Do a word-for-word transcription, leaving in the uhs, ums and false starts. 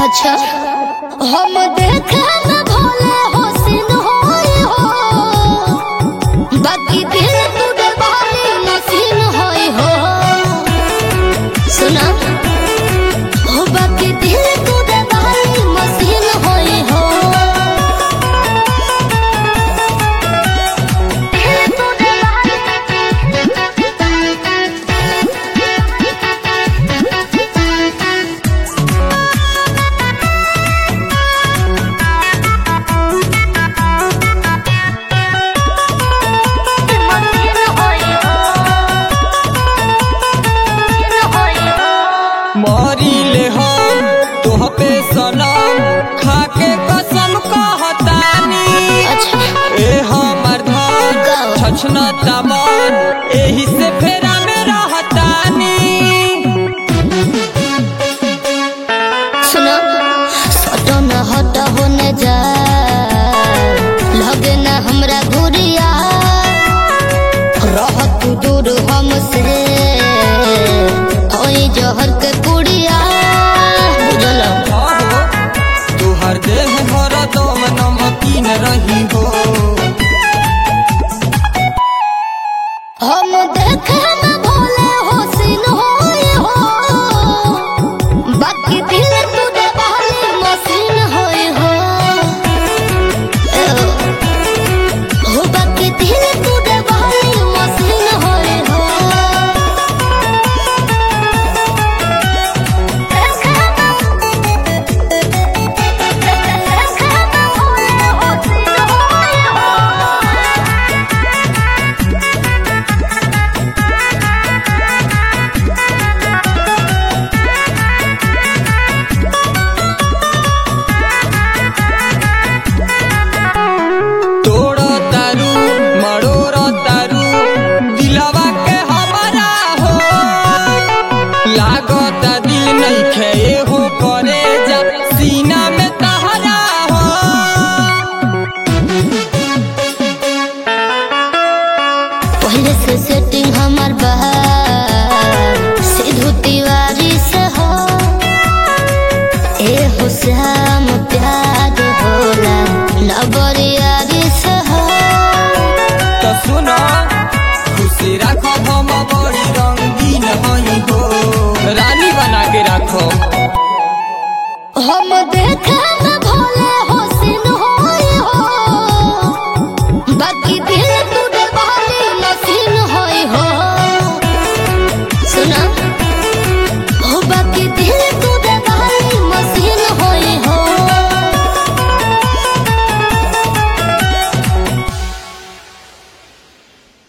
अच्छा हम देखे न भोले हसीन होई हो, बाकी दिल तुझे बाली मसीन होई हो। सुना हो बाकी दिल तुझे बाली मसीन होई हो। मरीले हम तोह पे सनम, खाके कसम कहतानी। अच्छा ए हमर धन छछनता मन, एही से फेरा में रहतानी। सुनो सटो न हट होने जा, लगे न हमरा घुरिया, रह तू दूर हमसे होई जहर के कुड़िया। बुझल तुहर देह हरदम नमकीन रही हो। हम देखे न भोले हसीन होई हो, बाकी दिल तुझे बाली मसीन होई हो। हो बाकी दिल तुझे बाली मसीन होई हो। तोड़ तारू मरोड़ तारू दिलवा के हमारा हो, लागता दिल नहीं खे हो करे जा सीना में तहरा हो। पहले से सेटिंग हमार बहार सिद्धू तिवारी से हो। ए हो श्याम प्यार होला न बरियारी से हो। तो सुनो